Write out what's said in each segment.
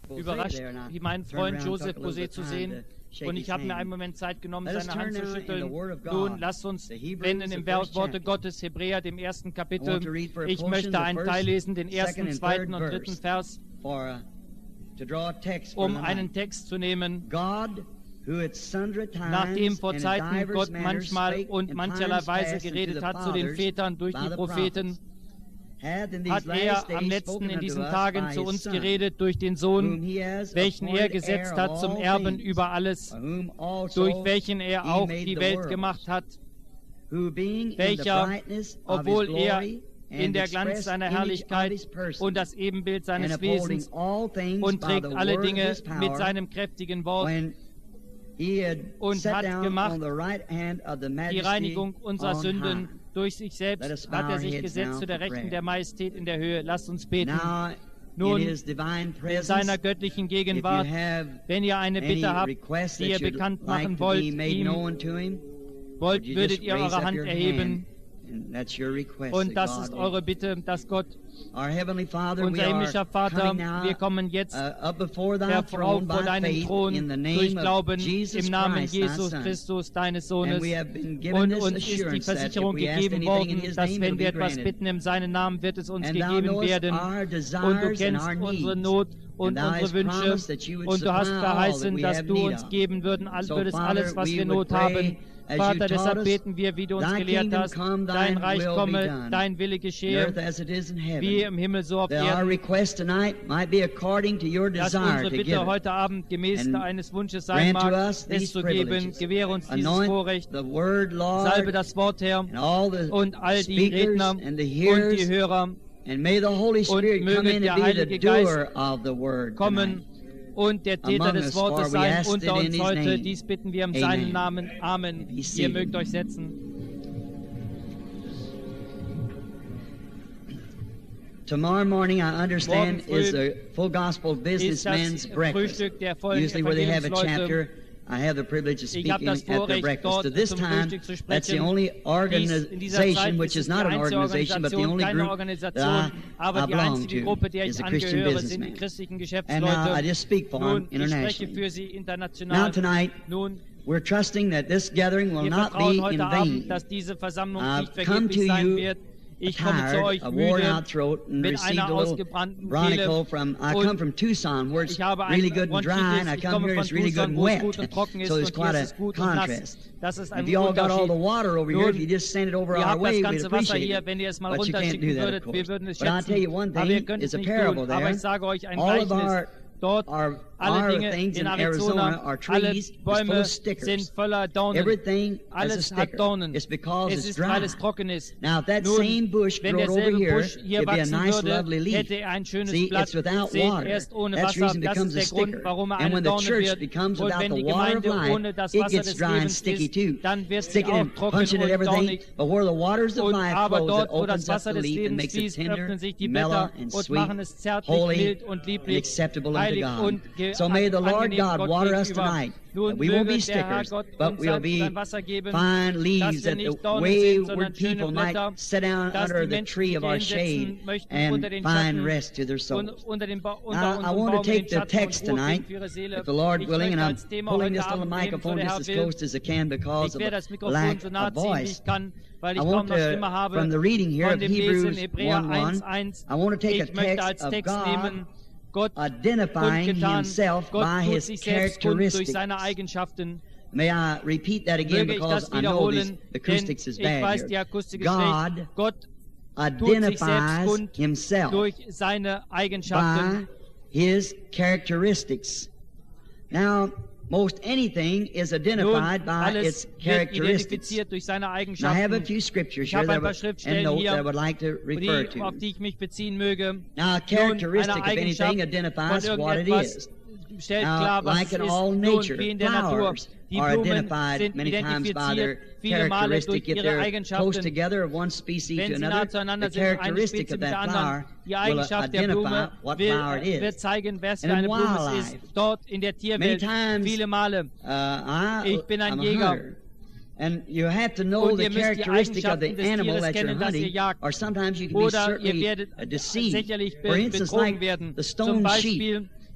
überrascht, wie meinen Freund Joseph Bosé zu sehen. Und ich habe mir einen Moment Zeit genommen, seine Hand zu schütteln. Nun, lasst uns wenden im Worte Gottes, Hebräer, dem 1. Kapitel. Ich möchte einen Teil lesen, den 1., 2. und 3. Vers, um einen Text zu nehmen. Nachdem vor Zeiten Gott manchmal und mancherlei Weise geredet hat zu den Vätern durch die Propheten, hat er am letzten in diesen Tagen zu uns geredet durch den Sohn, welchen er gesetzt hat zum Erben über alles, durch welchen er auch die Welt gemacht hat, welcher, obwohl er in der Glanz seiner Herrlichkeit und das Ebenbild seines Wesens und trägt alle Dinge mit seinem kräftigen Wort und hat gemacht die Reinigung unserer Sünden durch sich selbst, hat er sich gesetzt zu der Rechten der Majestät in der Höhe. Lasst uns beten. Nun, in seiner göttlichen Gegenwart, wenn ihr eine Bitte habt, die ihr bekannt machen wollt, würdet ihr eure Hand erheben. Und das ist eure Bitte, dass Gott, unser himmlischer Vater, wir kommen jetzt vor deinen Thron durch Glauben im Namen Jesus Christus, deines Sohnes. Und uns ist die Versicherung gegeben worden, dass wenn wir etwas bitten in seinem Namen, wird es uns gegeben werden. Und du kennst unsere Not und unsere Wünsche. Und du hast verheißen, dass du uns geben würdest alles, was wir Not haben. Vater, deshalb beten wir, wie du uns gelehrt hast, dein Reich komme, dein Wille geschehe, wie im Himmel so auf Erden. Dass unsere Bitte heute Abend gemäß deines Wunsches sein mag, es zu geben. Gewähre uns dieses Vorrecht. Salbe das Wort, Herr, und all die Redner und die Hörer. Und möge der Heilige Geist kommen und der Täter des Wortes sein unter uns heute. Dies bitten wir in seinem Namen. Amen. Ihr mögt euch setzen. Tomorrow morning, I understand, is a full gospel businessman's breakfast. Usually where they have a chapter, I have the privilege of speaking at their breakfast. To this time, that's the only organization, which is not an organization, but the only group that I belong to, is the Christian businessman. And I just speak for them internationally. Now tonight, we're trusting that this gathering will not be in vain. I've come to you tired, a worn-out throat, and received a little Ronico from, I come from Tucson, where it's really good and dry, and I come here, it's really good and wet. So there's quite a contrast. If you all got all the water over here, if you just send it over our way, we'd appreciate it. But you can't do that, of course. But I'll tell you one thing, it's a parable there. All of our things in Arizona are trees, it's full of stickers. Everything has a sticker. It's because it's dry. Now, if that same bush grew over here, it'd be a nice, lovely leaf. See, it's without water. That's the reason it becomes a sticker. And when the church becomes without the water of life, it gets dry and sticky too. Sticking and punching at everything. But where the waters of life flows, it opens up the leaf and makes it tender, mellow, and sweet, holy, and acceptable unto God. So may the Lord God water us tonight, that we won't be stickers, but we'll be fine leaves that the wayward people might sit down under the tree of our shade and find rest to their souls. Now, I want to take the text tonight, if the Lord willing, and I'm pulling this little microphone just as close as I can because of lack of voice. I want to, from the reading here of Hebrews 1:1, I want to take a text of God identifying himself by his characteristics. May I repeat that again because I know the acoustics is bad here. God identifies himself by his characteristics. Now, most anything is identified by its characteristics. Now, I have a few scriptures here that I would like to refer to. Now, a characteristic of anything identifies what it is. Now, like in all nature, flowers are identified many times by their characteristic. If they're close together of one species to another, the characteristic of that flower will identify what flower it is. And in wildlife, many times I'm a hunter. And you have to know the characteristic of the animal that you're hunting, or sometimes you can be certainly deceived. For instance, like the stone sheep.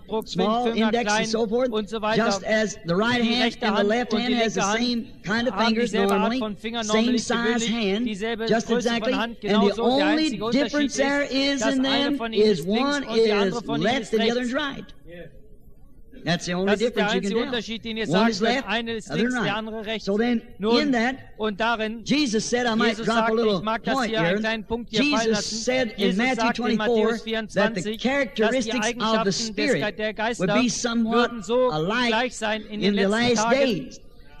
Fingerabdruck, small Finger index klein and so forth, und so weiter. just as the right Die hand rechte and the Hand left und hand die has the linke Hand same kind of haben fingers dieselbe Art normally, von Finger, same normally size gewöhnlich hand, dieselbe just Größe exactly, von Hand, and the genauso. Der only einzige Unterschied difference there is ist, dass in eine them von ihnen is ist links one und die andere is von ihnen left ist and the other is rechts. right. That's the only Das ist der difference you einzige can tell. Unterschied, den ihr One sagt, is wenn left, eine ist other links, right. der andere rechts. So then, Nun, in that, und darin, Jesus said, I might Jesus drop a sagte, little ich mag das point hier, einen here. kleinen Punkt hier fallen Jesus lassen. said in Jesus Matthew sagt in 24 Matthäus that the 24, dass die characteristics of the Eigenschaften Spirit der would Geister be somewhat würden so alike gleich sein in den in the letzten last Tagen, days.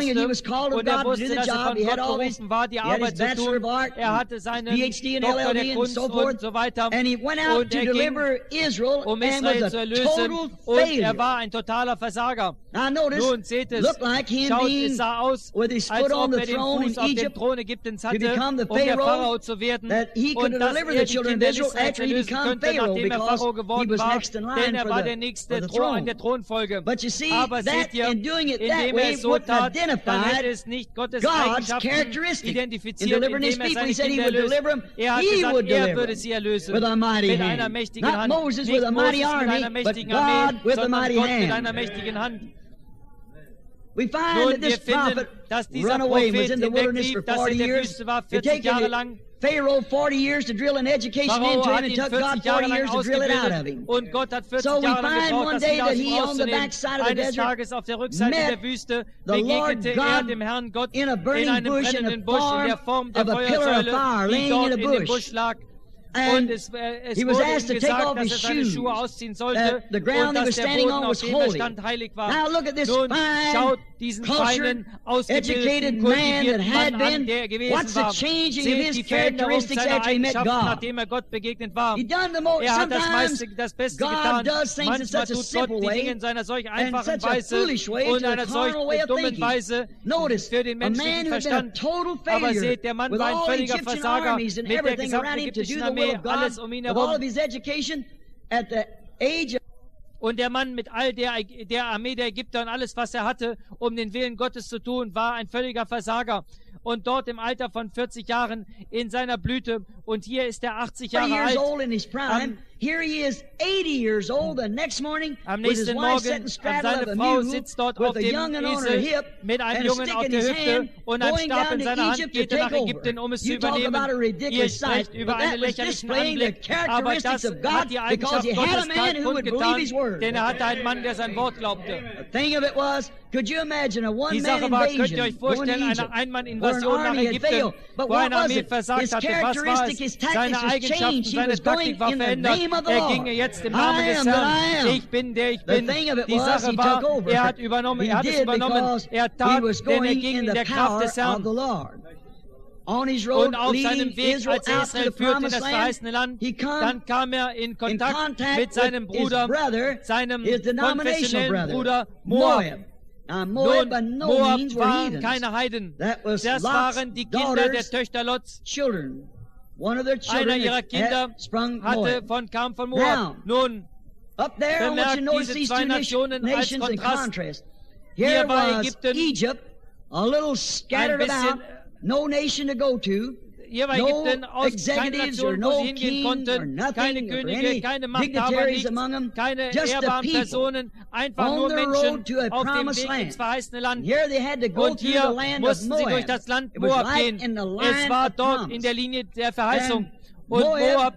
knowing that he was called of und er God to do wusste, the dass er job. von He had Gott all his, berufen war, die he had his Arbeit zu Bachelor tun. of Art, Er hatte seinen PhD and Doktor der LLD and Kunst so und forth. so weiter. And he went out Und to er ging, deliver Israel um and Israel was zu a erlösen. total Und er failure. war ein totaler Versager. Now notice, Nun seht es, looked like him schaut, being es sah aus, with his als foot on ob the er den throne Fuß in auf dem Egypt Thron Ägyptens to hatte, become the um der Pharaoh, Pharao zu werden that he could und dass deliver er the die children of Kinder Israel Israels after he erlösen become könnte, Pharaoh, nachdem er because Pharao he geworden was war, next in denn line er for war the, der for nächste the an throne. der Thronfolge. But you see, Aber that seht ihr, in doing it that indem er way es so wouldn't tat, dann identify hätte es nicht Gottes God's Eigenschaften characteristic in identifiziert, delivering his indem er people. seine He said he Kinder would erlöst. deliver them. Er hat He gesagt, would er deliver würde them sie erlösen with a mighty mit einer hand. mächtigen Not Hand. Moses Nicht with a mighty Moses mit army, einer but mächtigen Armee, God with a sondern mighty Gott mit hand. einer mächtigen Hand. We find that this prophet run away and was in the wilderness for 40 years. It taken Pharaoh 40 years to drill an education into him, and took God 40 years to drill it out of him. So we find one day that he on the backside of the desert met the Lord God in a burning bush in the form of a pillar of fire laying in a bush. And he was asked to take off his shoes. The ground he was standing on was holy. Now look at this fine, cultured, educated man that had been. What's the changing of his characteristics after he met God? He done the most. Sometimes God does things in such a simple way and such a foolish way, to a carnal way of thinking. Notice, a man who had been a total failure with all the Egyptian armies and everything around him to do the will of God, with all of his education, at the age of Und der Mann mit all der Armee der Ägypter und alles, was er hatte, um den Willen Gottes zu tun, war ein völliger Versager. Und dort im Alter von 40 Jahren in seiner Blüte. Und hier ist er 80 Jahre alt. Here he is 80 years old the next morning with his wife sitting straddled of a mule with a young'un on her hip and a stick in his hand, going down to Egypt to take over. You talk about a ridiculous sight, but that was displaying the characteristics of God, because he had a man who would believe his word. Denn er hatte einen Mann, der sein Wort glaubte. The thing of it was, could you imagine a one-man invasion going to Egypt where an army had failed? But what was it? His characteristic, his tactics was changed. He was going in the name of the Lord. I am that I am. Ich bin, der ich bin. The thing of it Die was, Sache he war, took over. er hat übernommen, er hat es übernommen, er tat, denn er ging in der Kraft des Herrn. On his road, Und auf seinem Weg, als er Israel führte in das verheißene Land, dann kam er in Kontakt mit seinem Bruder, seinem konfessionellen Bruder Moab. Nun, Moab waren keine Heiden. Das waren die Kinder der Töchter Lots. Einer ihrer Kinder kam von Moab. Nun, bemerkt diese zwei Nationen als Kontrast. Hier war Ägypten ein bisschen, no nation to go to, hier war Ägypten aus keine Nation, wo sie hingehen konnten, keine Könige, keine Machthaber, nichts, keine ehrbaren Personen, einfach nur Menschen auf dem Weg ins verheißene Land. Und hier mussten sie durch das Land Moab gehen. Es war dort in der Linie der Verheißung. Und Moab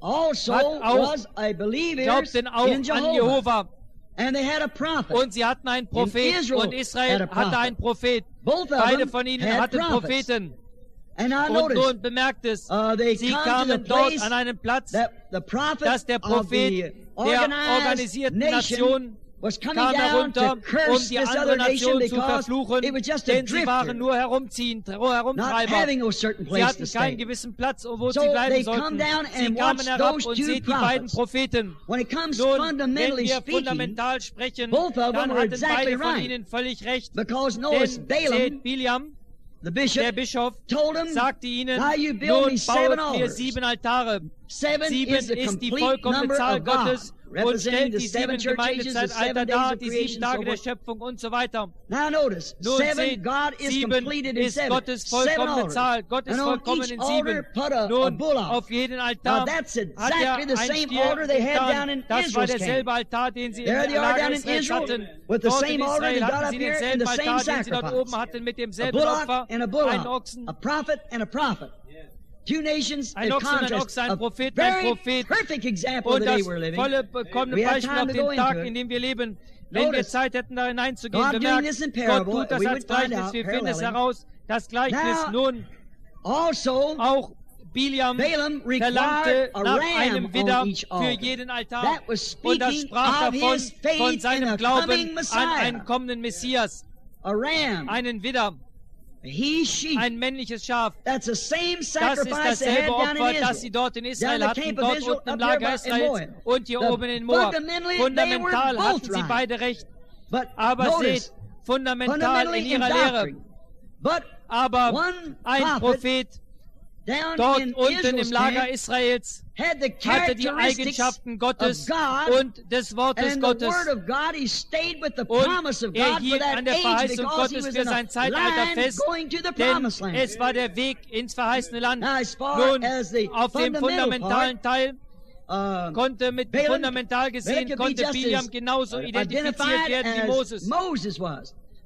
glaubten auch an Jehova. Und sie hatten einen Prophet, und Israel hatte einen Prophet. Beide von ihnen hatten Propheten. Und nun bemerkt es, sie kamen dort an einen Platz, dass der Prophet der organisierten Nation kam herunter, um die andere Nation zu verfluchen, denn sie waren nur Herumtreiber. Sie hatten keinen gewissen Platz, wo sie bleiben sollten. Sie kamen herab und seht die beiden Propheten. Nun, wenn wir fundamental sprechen, dann hatten beide von ihnen völlig recht. Denn seht, Biliam, der Bischof, sagte ihnen, nun baut mir 7 Altare. 7 ist die vollkommene Zahl Gottes und stellt die 7 Gemeindezeitalter dar, die 7 Tage der Schöpfung und so weiter. Nun seht, 7 ist Gottes vollkommene Zahl. Gott ist vollkommen in 7. Nun, auf jeden Altar hat er ein Stier getan. Das war derselbe Altar, den sie im Lager Israels hatten. Dort in Israel hatten sie denselben Altar, den sie dort oben hatten, mit demselben Opfer, einen Ochsen. Ein Ochsen, ein Ochs, ein Prophet, ein Prophet. Und das vollkommene Beispiel auf den Tag, in dem wir leben. Wenn wir Zeit hätten, da hineinzugehen, bemerkt, Gott tut das als Gleichnis. Wir finden es heraus, das Gleichnis. Nun, auch Biliam verlangte nach einem Widder für jeden Altar. Und das sprach davon, von seinem Glauben an einen kommenden Messias. Einen Widder. Ein männliches Schaf. Das ist dasselbe Opfer, das sie dort in Israel hatten, dort unten im Lager Israels und hier oben in Moab. Fundamental hatten sie beide recht. Aber seht, fundamental in ihrer Lehre. Aber ein Prophet dort unten im Lager Israels hatte die Eigenschaften Gottes und des Wortes Gottes. Und er hielt an der Verheißung Gottes für sein Zeitalter fest, denn es war der Weg ins verheißene Land. Nun, auf dem fundamentalen Teil konnte fundamental gesehen, konnte Biliam genauso identifiziert werden wie Moses.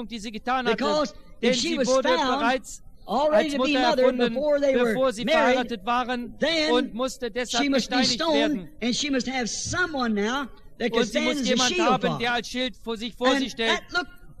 Erfindung, die sie getan hatte, denn sie wurde bereits als Mutter erfunden, bevor sie verheiratet waren und musste deshalb gesteinigt werden. And she must have someone now that can Und sie stand muss as a jemand shield haben, for der her. als Schild vor sie stellt. Look,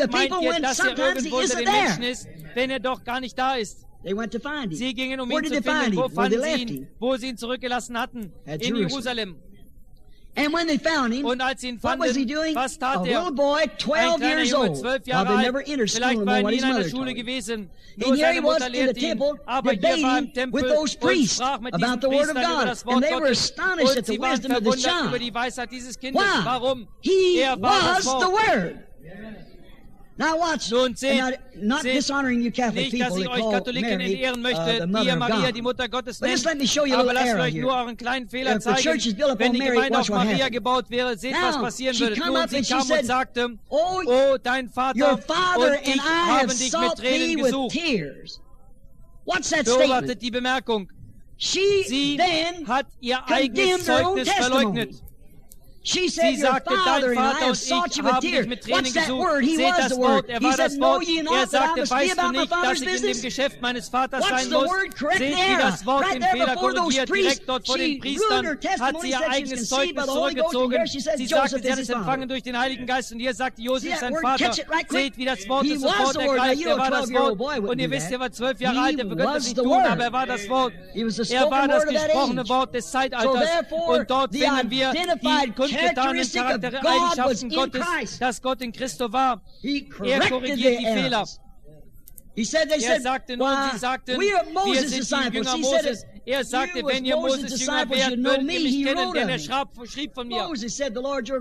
Gott meint ihr, dass er irgendwo unter den Menschen ist, wenn er doch gar nicht da ist? They went to find him. Sie gingen, um Where ihn did zu they find finden. Wo him? Where they fanden sie left ihn? him? Wo sie ihn zurückgelassen hatten? At In Jerusalem. Jerusalem. And when they found him, Und als sie ihn what was he fanden, doing? was A tat er? little boy, Ein 12 kleiner years Junge, old. 12 Well, Jahre they alt. never entered school Vielleicht and war know er what nie his in einer mother Schule taught him. gewesen. Nur And here he seine was Mutter in the lehrte ihn. temple Aber hier war im debating Tempel with those und priests sprach mit diesen about the word of Priestern über God. das Wort And they were Gottes. astonished Und at the sie waren wisdom of the verwundert über child. die Weisheit dieses Kindes. Why? Warum? He Er war was das the Wort. Word. Nun seht, nicht, dass ich euch Katholiken in Ehren möchte, die ihr Maria die Mutter Gottes nennt, aber lasst euch nur euren kleinen Fehler zeigen. Wenn die Gemeinde auf Maria gebaut wäre, seht, was passieren würde. Nun, sie kam und sagte, oh, dein Vater und ich haben dich mit Tränen gesucht. Beobachtet die Bemerkung. Sie hat ihr eigenes Zeugnis verleugnet. Sie sagte, dein Vater und ich haben dich mit Tränen gesucht. Seht das Wort, er war das Wort. Er sagte, weißt du nicht, dass ich in dem Geschäft meines Vaters sein muss? Seht, wie das Wort den Fehler korrigiert. Direkt dort vor den Priestern hat sie ihr eigenes Zeugnis zurückgezogen. Sie sagte, sie hat es empfangen durch den Heiligen Geist. Und hier sagte Josef, sein Vater. Seht, wie das Wort es sofort ergreift. Er war das Wort. Und ihr wisst, er war 12 Jahre alt, er könnte es nicht tun, aber er war das Wort. Er war das gesprochene Wort des Zeitalters. Und dort finden wir die kundgetanen Charaktereigenschaften Gottes, dass Gott in Christo war. Er korrigiert die Fehler. Er sagte nun, sie sagten, wir sind die Jünger Moses. Er sagte, wenn ihr Moses Jünger wärt, würdet ihr mich kennen, denn er schrieb von mir. Moses sagte,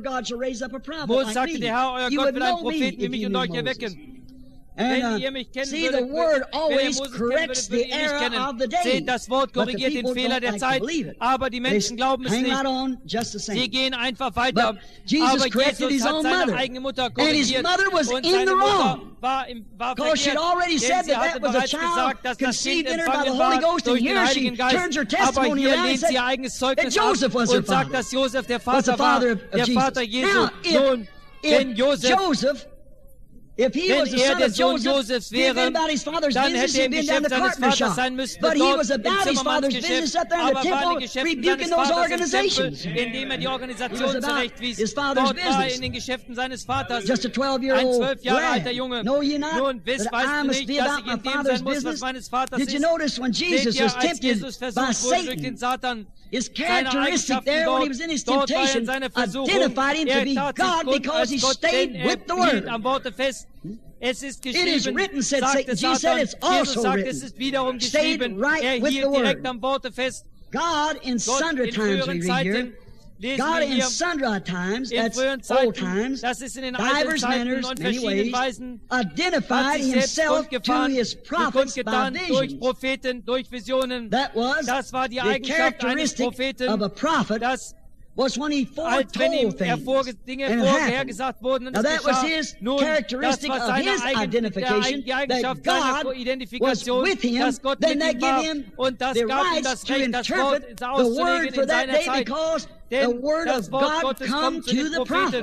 der Herr, euer Gott will einen Propheten wie mich und euch erwecken. Wenn ihr mich kennen würdet, würdet ihr mich kennen. Seht, das Wort korrigiert den Fehler der Zeit, aber die Menschen glauben es nicht. Sie gehen einfach weiter. Aber Jesus hat seine eigene Mutter korrigiert und seine Mutter war verkehrt, denn sie hatte bereits gesagt, dass das Kind empfangen war durch den Heiligen Geist. Aber hier lehnt sie ihr eigenes Zeugnis ab und sagt, dass Josef der Vater war, der Vater Jesu. Nun, wenn Josef, wenn er der Sohn Josefs wäre, dann hätte er im Geschäft seines Vaters sein müssen, dort im Zimmermannsgeschäft, aber war in den Geschäften seines Vaters im Tempel, indem er die Organisation zurechtwies. Dort war er in den Geschäften seines Vaters, ein 12 Jahre alter Junge. Nun, weißt du nicht, dass ich in dem sein muss, was meines Vaters ist? Seht ihr, als Jesus versucht wurde durch den Satan, seine Eigenschaften dort war er in seiner Versuchung, er tat sich Gott als Gott, denn er hielt am Worte fest. Es ist geschrieben, sagte Satan. Jesus sagt, es ist wiederum geschrieben. Er hielt direkt am Worte fest. Gott in früheren Zeiten, lesen wir hier, in früheren Zeiten, das ist in den alten Zeiten und verschiedenen Weisen, hat sich selbst kundgetan durch Propheten, durch Visionen. Das war die Eigenschaft eines Propheten, dass als wenn ihm Dinge vorhergesagt wurden und es geschah. Nun, das war die Eigenschaft seiner Identifikation, dass Gott mit ihm war und das gab ihm das Recht, das Wort auszulegen in seiner Zeit. Denn das Wort Gottes kommt zu den Propheten.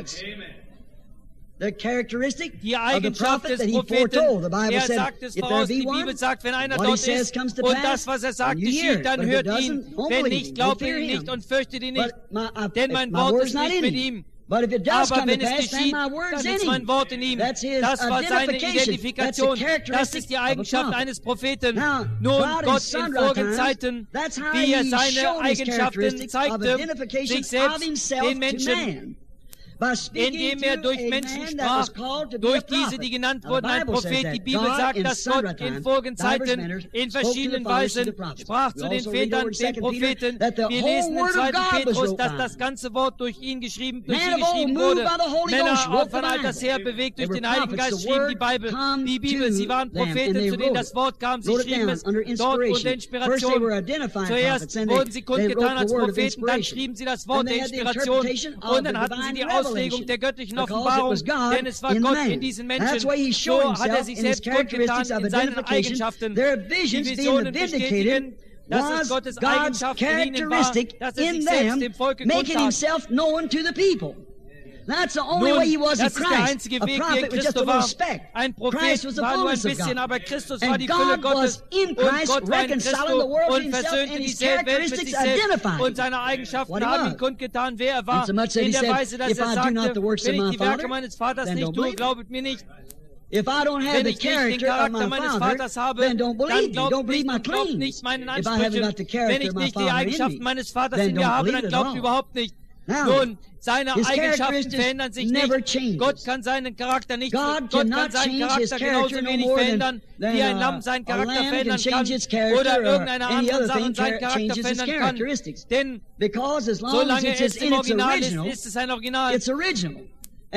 Die Eigenschaft des Propheten, er sagt es voraus, die Bibel sagt, wenn einer dort ist und das, was er sagt, geschieht, dann hört ihn. Wenn nicht, glaubt ihn nicht und fürchtet ihn nicht, denn mein Wort ist nicht mit ihm. Aber wenn es geschieht, dann ist mein Wort in ihm. Das war seine Identifikation. Das ist die Eigenschaft eines Propheten. Nun, Gott in vorigen Zeiten, wie er seine Eigenschaften zeigte, sich selbst den Menschen, indem er durch Menschen sprach, durch diese, die genannt wurden, ein Prophet. Die Bibel sagt, dass Gott in vorigen Zeiten in verschiedenen Weisen sprach zu den Vätern, den Propheten. Wir lesen in 2. Petrus, dass das ganze Wort durch ihn geschrieben wurde. Männer von alters her, bewegt durch den Heiligen Geist, schrieben die Bibel. Sie waren Propheten, zu denen das Wort kam. Sie schrieben es dort unter Inspiration. Zuerst wurden sie kundgetan als Propheten, dann schrieben sie das Wort der Inspiration und dann hatten sie die Auslegung der göttlichen Offenbarung, denn es war Gott in diesen Menschen. So hat er sich selbst kundgetan in seinen Eigenschaften. Die Visionen bestätigen, dass es Gottes Eigenschaft in ihnen war, dass er sich selbst dem Volke kundtat. That's the only way he was in Christ. Der einzige Weg, wie in Christus war. Ein Prophet war nur ein bisschen, aber Christus war die Fülle Gottes. Und Gott war in Christus und versöhnte die Welt mit sich selbst. Und seine Eigenschaften haben ihn kundgetan, wer er war. In der Weise, dass er sagte, wenn ich die Werke meines Vaters nicht tue, glaubet mir nicht. Wenn ich nicht den Charakter meines Vaters habe, dann glaubt nicht meinen Ansprüchen. Wenn ich nicht die Eigenschaften meines Vaters in mir habe, dann glaubt überhaupt nicht. Nun, seine Eigenschaften verändern sich nicht. Gott kann seinen Charakter nicht, Gott kann seinen Charakter genauso wenig verändern, wie ein Lamm seinen Charakter verändern kann oder irgendeine andere Sache seinen Charakter verändern kann. Denn solange es im Original ist, ist es ein Original.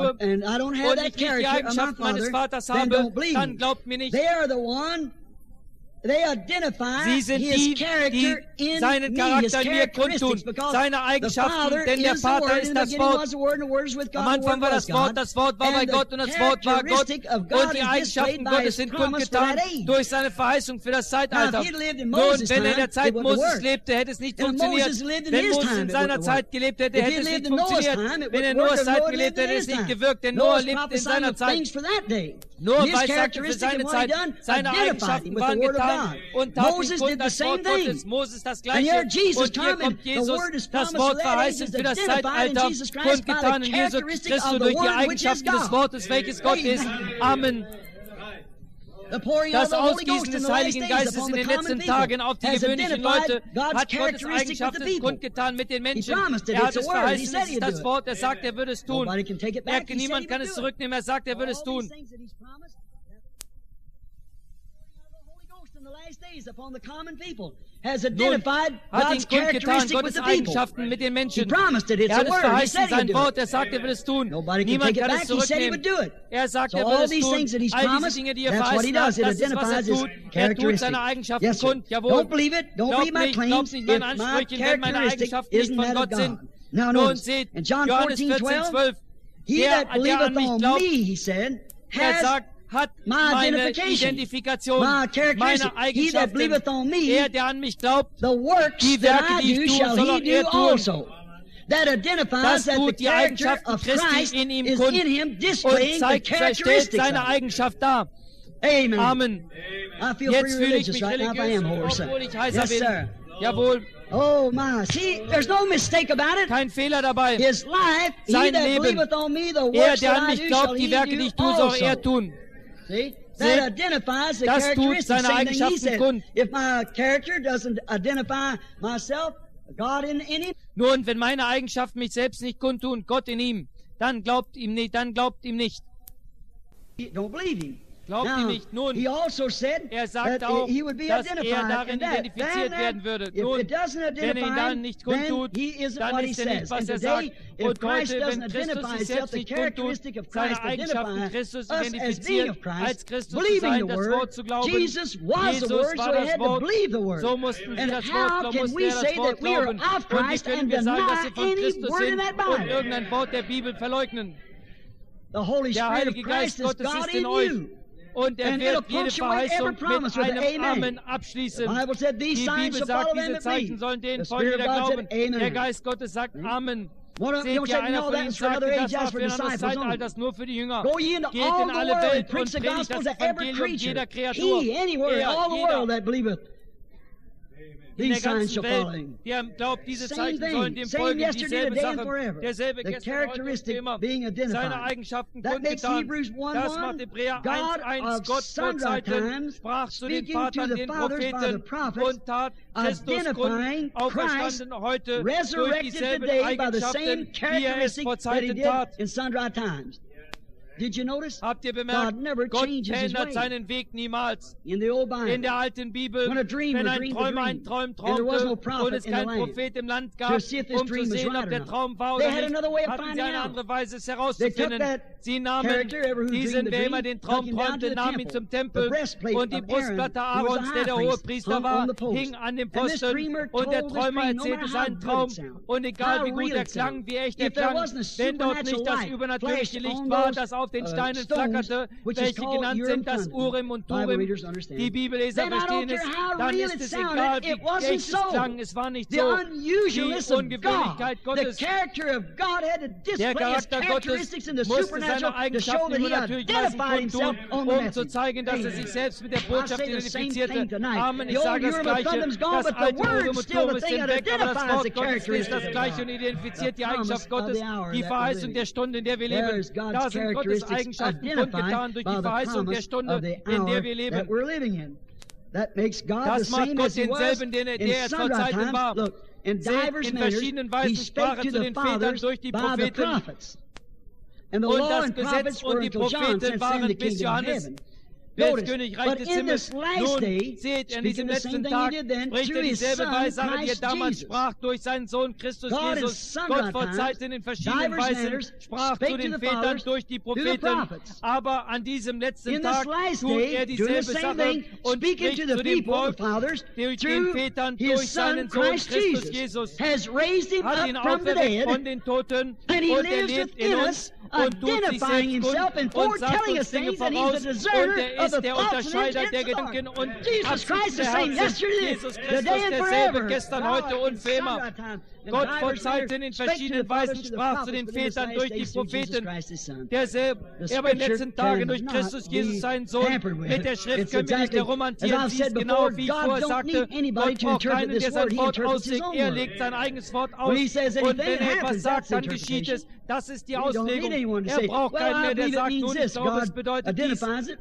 tue und ich nicht die Eigenschaften meines Vaters habe, dann glaubt mir nicht. Sie sind die, die seinen Charakter in mir kundtun, seine Eigenschaften, denn der Vater ist das Wort. Am Anfang war das Wort war bei Gott und das Wort war Gott und die Eigenschaften Gottes sind kundgetan durch seine Verheißung für das Zeitalter. Nun, wenn er in der Zeit Moses lebte, hätte es nicht funktioniert. Wenn Moses in seiner Zeit gelebt hätte, hätte es nicht funktioniert. Wenn er in Noahs Zeit gelebt hätte, hätte es nicht gewirkt, denn Noah lebte in seiner Zeit. Noah weissagte für seine Zeit, seine Eigenschaften waren getan und tat ihn kund das Wort Gottes. Moses das Gleiche. Und hier kommt Jesus, das Wort verheißen für das Zeitalter, kundgetan in Jesus Christus durch die Eigenschaften des Wortes, welches Gott ist. Amen. Das Ausgießen des Heiligen Geistes in den letzten Tagen auf die gewöhnlichen Leute hat Gottes Eigenschaften kundgetan mit den Menschen. Er hat es verheißen, es ist das Wort, er sagt, er würde es tun. Niemand kann es zurücknehmen, er sagt, er würde es tun. Nun hat ihn kundgetan, Gottes Eigenschaften mit den Menschen. Er hat es verheißen, sein Wort, er sagt, er will es tun. Niemand kann es zurücknehmen. Er sagt, er will es tun. All diese Dinge, die er verheißen hat, das ist, was er tut. Er tut seine Eigenschaften kund. Jawohl. Glaubt nicht meine Ansprüchen, wenn meine Eigenschaften nicht von Gott sind. Nun seht, Johannes 14,12. Der an mich glaubt, er sagt, hat meine Identifikation, meine Eigenschaften. Er, der an mich glaubt, die Werke, die ich tue, soll auch er tun. Das tut die Eigenschaften Christi in ihm kund und stellt seine Eigenschaft dar. Amen. Jetzt fühle ich mich religiös, obwohl ich heißer bin. Jawohl. Oh my, see, there's no mistake about it. Kein Fehler dabei. His life, sein Leben, er, der an mich glaubt, die Werke, die ich tue, soll er tun. See? That identifies the characteristics. Same thing he said. If my character doesn't identify myself, God in him. Nun, wenn meine Eigenschaften mich selbst nicht kundtun, Gott in ihm, dann glaubt ihm nicht. Don't believe him. Glaubt ihm nicht. Nun, er sagt auch, dass er darin identifiziert werden würde. Nun, wenn er ihn dann nicht kundtut, dann ist er nicht, was er sagt. Und heute, wenn Christus sich selbst nicht kundtut, seine Eigenschaften Christus identifiziert, als Christus zu sein, das Wort zu glauben. Jesus war das Wort, so mussten sie das Wort glauben, mussten er das Wort glauben. Und wie können wir sagen, dass sie von Christus sind und irgendein Wort der Bibel verleugnen? Der Heilige Geist Gottes ist in euch. Und er wird jede Verheißung mit einem Amen abschließen. Die Bibel sagt, diese Zeichen sollen denen folgen, die da glauben. Der Geist Gottes sagt Amen. Seht ihr, einer von ihnen sagte, das war für ein anderes Zeitalter, das nur für die Jünger. Geht in alle Welt und predigt das Evangelium jeder Kreatur. Jeder. In der ganzen Welt, der glaubt, diese Zeichen sollen dem folgen, dieselbe Sache, derselbe gestern, heute und immer, seine Eigenschaften kundgetan. Das macht Hebräer 1,1. Gott vor Zeiten sprach zu den Vatern, den Propheten und tat Christus kund, auferstanden heute durch dieselben Eigenschaften, wie er es vor Zeiten tat. Habt ihr bemerkt, Gott ändert seinen Weg niemals. In der alten Bibel, wenn ein Träumer einen Traum träumte und es keinen Prophet im Land gab, um zu sehen, ob der Traum war oder nicht, hatten sie eine andere Weise, es herauszufinden. Sie nahmen diesen, wer immer den Traum träumte, nahmen ihn zum Tempel und die Brustplatte Aarons, der Hohepriester war, hing an dem Pfosten und der Träumer erzählte seinen Traum und egal wie gut er klang, wie echt er klang, wenn dort nicht das übernatürliche Licht war, das auf den Steinen flackerte, welche genannt sind das Urim und Turim, die Bibelleser verstehen es, dann ist es egal, wie echt es klang, es war nicht so. Die Ungewöhnlichkeit Gottes, der Charakter Gottes musste seine Eigenschaften im natürlichen kundtun, um zu zeigen, dass er sich selbst mit der Botschaft identifizierte. Amen, ich sage das Gleiche, das alte Urim und Turim ist hinweg, aber das Wort Gottes ist das Gleiche und identifiziert die Eigenschaft Gottes, die Verheißung der Stunde, in der wir leben. Da sind Gottes Eigenschaften kundgetan durch die Verheißung der Stunde, in der wir leben. Das macht Gott denselben, der er zur Zeiten war. In verschiedenen Weisen sprach er zu den Vätern durch die Propheten. Und das Gesetz und die Propheten waren bis Johannes, des Königreich des Himmels. Nun, seht, in diesem letzten Tag spricht er dieselbe Weissache, die er damals sprach durch seinen Sohn Christus Jesus. Gott vor Zeiten in verschiedenen Weisen sprach zu den Vätern durch die Propheten. Aber an diesem letzten Tag tut er dieselbe Sache und spricht zu dem Volk durch den Vätern durch seinen Sohn Christus Jesus. Hat ihn auferweckt von den Toten und er lebt in uns. Und tut sich selbst kund und sagt uns Dinge voraus. Und er ist der Unterscheider der Gedanken und Absichten der Herzen. Jesus Christus, derselbe gestern, heute und für immer. Gott vor Zeiten in verschiedenen Weisen sprach zu den Vätern durch die Propheten. Derselbe, aber in den letzten Tagen durch Christus Jesus, seinen Sohn. Mit der Schrift können wir nicht herumhantieren. Sie ist genau, wie ich vorher sagte. Gott braucht keinen, der sein Wort auslegt. Er legt sein eigenes Wort aus. Und wenn er etwas sagt, dann geschieht es. Das ist die Auslegung. Er braucht keinen mehr, der sagt, nun, ich glaube, es bedeutet dies.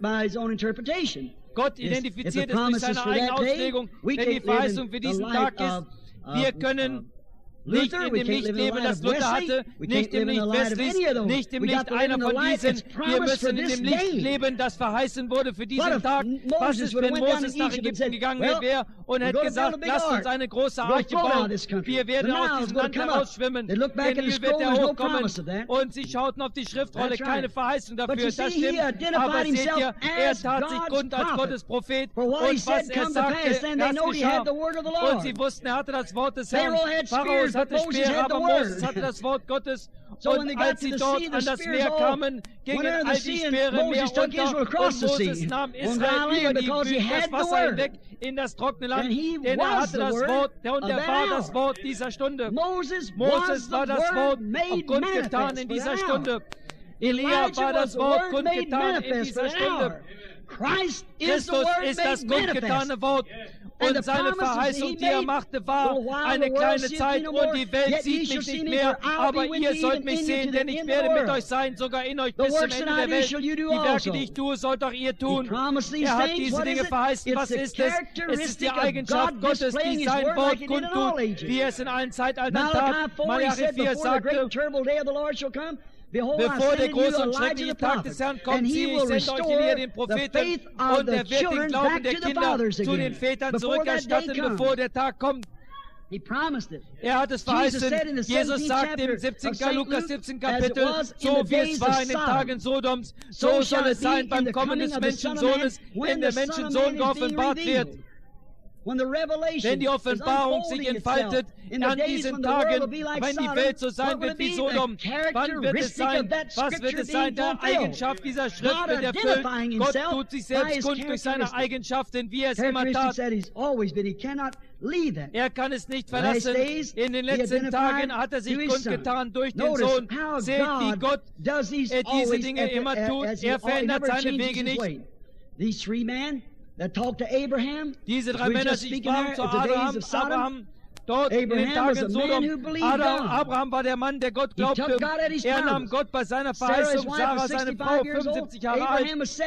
Gott identifiziert es durch seine eigene Auslegung, wenn die Verheißung für diesen Tag ist. Wir können nicht in dem Licht leben, das Luther hatte, nicht im Licht Wesleys, nicht im Licht einer von diesen. Wir müssen in dem Licht leben, das verheißen wurde für diesen Tag. Was ist, wenn Moses nach Ägypten gegangen wäre und hätte gesagt, lasst uns eine große Arche bauen, wir werden aus diesem Land herausschwimmen, den Nil wird er hochkommen. Und sie schauten auf die Schriftrolle, keine Verheißung dafür, das stimmt. Aber seht ihr, er tat sich kund als Gottes Prophet und was er sagte, das geschah. Und sie wussten, er hatte das Wort des Herrn. Pharao hatte Speere, aber Moses hatte das Wort Gottes. Und als sie dort an das Meer kamen, gingen all die Speere Meer unter und Moses nahm Israel über das Wasser hinweg in das trockene Land, denn er hatte das Wort, und er war das Wort dieser Stunde. Moses war das Wort kundgetan in dieser Stunde. Elia war das Wort kundgetan in dieser Stunde. Christus ist das kundgetane Wort. Und seine Verheißung, die er machte, war eine kleine Zeit und die Welt sieht mich nicht mehr, aber ihr sollt mich sehen, denn ich werde mit euch sein, sogar in euch bis zum Ende der Welt. Die Werke, die ich tue, sollt auch ihr tun. Er hat diese Dinge verheißen. Was ist es? Es ist die Eigenschaft Gottes, die sein Wort kundtut, wie er es in allen Zeitaltern tat. Malachi 4 sagte, bevor der große und schreckliche Tag des Herrn kommt, siehe, ich sende euch Elia den Propheten, und er wird den Glauben der Kinder zu den Vätern zurückerstatten, bevor der Tag kommt. Er hat es verheißen. Jesus sagt im Lukas 17. Kapitel, so wie es war in den Tagen Sodoms, so soll es sein beim Kommen des Menschensohnes, wenn der Menschensohn geoffenbart wird. Wenn die Offenbarung sich entfaltet an diesen Tagen, wenn die Welt so sein wird wie Sodom, wann wird es sein? Was wird es sein? Der Eigenschaft dieser Schrift wird erfüllt. Gott tut sich selbst kund durch seine Eigenschaften, wie er es immer tat. Er kann es nicht verlassen. In den letzten Tagen hat er sich kundgetan durch den Sohn. Seht, wie Gott diese Dinge immer tut. Er verändert seine Wege nicht. Diese drei Männer, die sprachen zu Abraham, dort in den Tagen Sodom. Abraham war der Mann, der Gott glaubte. Er nahm Gott bei seiner Verheißung. Sarah, seine Frau, 75 Jahre alt.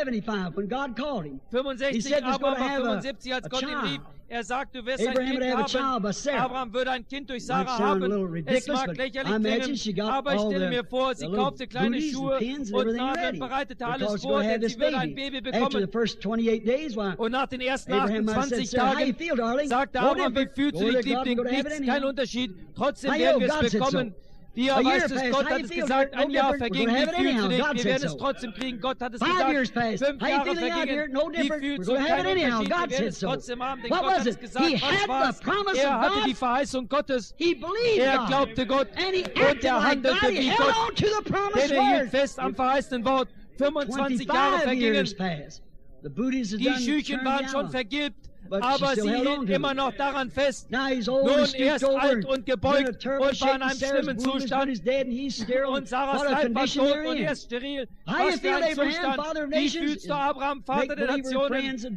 65, Abraham war 75, als Gott ihn rief. Er sagt, du wirst ein Kind haben. Abraham würde ein Kind durch Sarah haben. Es mag lächerlich klingen, aber ich stelle mir vor, sie kaufte kleine Schuhe und Nadeln, bereitete alles vor, denn sie würde ein Baby bekommen. Und nach den ersten 28 Tagen sagte Abraham, wie fühlst du dich, Liebling? Nichts, kein Unterschied. Trotzdem werden wir es bekommen. Wie weißt du es? Gott hat es gesagt, ein Jahr verging, wie fühlst du dich? Wir werden es trotzdem kriegen. Gott hat es gesagt, 5 Jahre vergingen, wie fühlst du? Kein Unterschied, wir werden es trotzdem haben, denn Gott hat es gesagt. Was war's? Er hatte die Verheißung Gottes. Er glaubte Gott und er handelte wie Gott. Denn er hielt fest am verheißenen Wort. 25 Jahre vergingen. Die Schüchen waren schon vergilbt. Aber sie hielten immer noch daran fest. Nun, er ist alt und gebeugt und war in einem schlimmen Zustand. Und Sarahs Leib war tot und er ist steril. Was für ein Zustand. Wie fühlst du, Abraham, Vater der Nationen?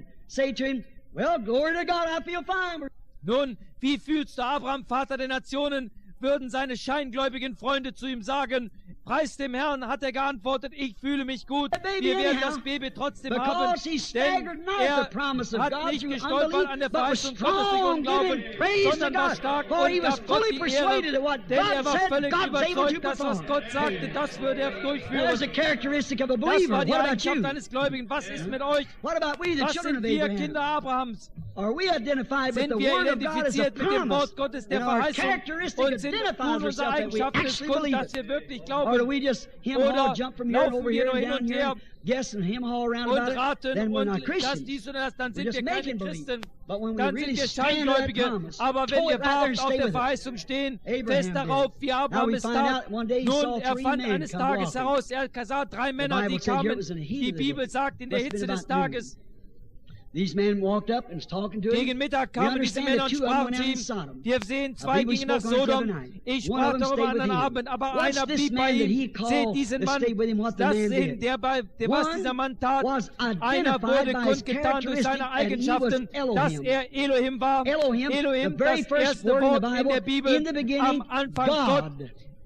Nun, wie fühlst du, Abraham, Vater der Nationen? Würden seine scheingläubigen Freunde zu ihm sagen, preis dem Herrn, hat er geantwortet, ich fühle mich gut, wir werden das Baby trotzdem haben, denn er hat nicht gestolpert an der Verheißung Gottes durch Unglauben, sondern war stark und gab Gott die Ehre, denn er war völlig überzeugt, dass was Gott sagte, das würde er durchführen. Das war die Eigenschaft eines Gläubigen. Was ist mit euch? Was sind wir Kinder Abrahams? Sind wir identifiziert mit dem Wort Gottes der Verheißung und sind unsere Eigenschaften des Kund, dass wir wirklich glauben? Oder laufen wir nur hin und her und raten und das, dies oder das, dann sind wir keine Christen, dann sind wir Scheingläubige. Aber wenn wir wahrhaft auf der Verheißung stehen, fest darauf, wie Abraham es tat, nun, er fand eines Tages heraus, er sah 3 Männer, die kamen, die Bibel sagt, in der Hitze des Tages. Gegen Mittag kamen diese Männer und sprachen zu ihm. Wir sehen, 2 gingen nach Sodom. Ich sprach darüber an einem Abend, aber einer blieb bei ihm. Seht diesen Mann, das sehen, was dieser Mann tat. Einer wurde kundgetan durch seine Eigenschaften, dass er Elohim war. Elohim, das erste Wort in der Bibel, am Anfang Gott.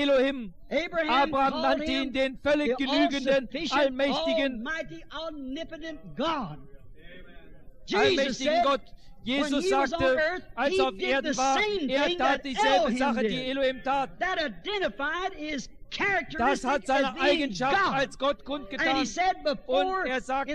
Elohim. Abraham nannte ihn den völlig genügenden, allmächtigen, allmächtigen Gott. Jesus sagte, als er auf Erden war, er tat dieselbe Sache, die Elohim tat. Das hat seine Eigenschaft als Gott kundgetan. Und er sagte,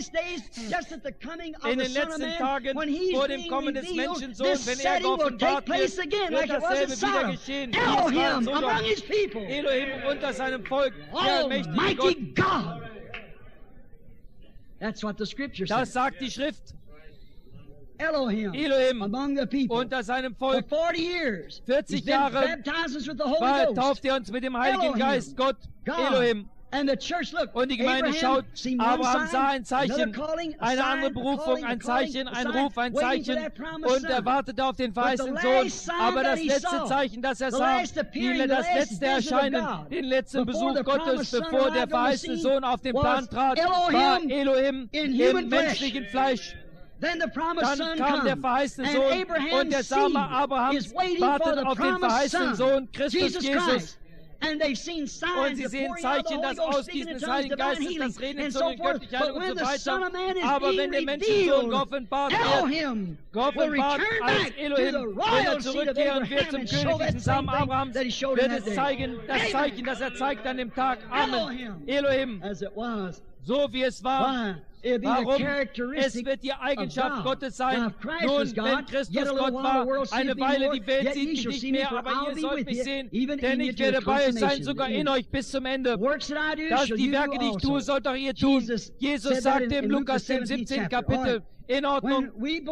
in den letzten Tagen vor dem Kommen des Menschensohns, wenn er geoffenbart wird, wird dasselbe wieder geschehen. Elohim unter seinem Volk, der allmächtige Gott. Das sagt die Schrift. Elohim unter seinem Volk. 40 Jahre tauft er uns mit dem Heiligen Geist, Gott, Elohim. Und die Gemeinde schaut, Abraham sah ein Zeichen, eine andere Berufung, ein Zeichen, ein Ruf, ein Zeichen und er wartete auf den verheißenen Sohn. Aber das letzte Zeichen, das er sah, das letzte Erscheinen, den letzten Besuch Gottes, bevor der verheißene Sohn auf den Plan trat, war Elohim im menschlichen Fleisch. Dann kam der verheißene Sohn und der Same Abrahams wartet auf den verheißenen Sohn, Christus Jesus. Und sie sehen Zeichen, das Ausgießen des Heiligen Geistes, das Reden in Zungen, göttliche Heilung und so weiter. Aber wenn der Menschensohn geoffenbart wird, geoffenbart als Elohim, wenn er zurückkehren wird zum König, diesen Samen Abrahams, wird es zeigen, das Zeichen, das er zeigt an dem Tag. Amen. Elohim. So wie es war. Warum? Es wird die Eigenschaft Gottes sein. Nun, wenn Christus Gott war, eine Weile die Welt sieht mich nicht mehr, aber ihr sollt mich sehen, denn ich werde bei euch sein, sogar in euch bis zum Ende. Dass die Werke, die ich tue, sollt auch ihr tun. Jesus sagte im Lukas, dem 17. Kapitel, in Ordnung.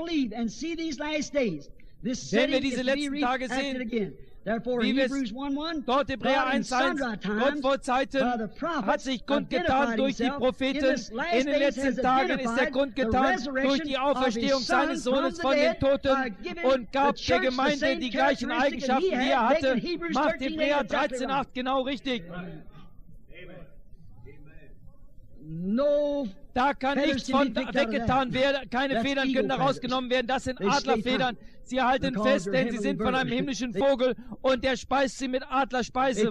Wenn wir diese letzten Tage sehen, wie wir dort Hebräer 1,1, Gott vor Zeiten hat sich kundgetan durch die Propheten. In den letzten Tagen ist er kundgetan durch die Auferstehung seines Sohnes von den Toten und gab der Gemeinde die gleichen Eigenschaften, die er hatte. Macht Hebräer 13,8 genau richtig. Da kann nichts von weggetan werden, keine Federn können da rausgenommen werden, das sind Adlerfedern. Sie halten fest, denn sie sind von einem himmlischen Vogel und der speist sie mit Adlerspeise.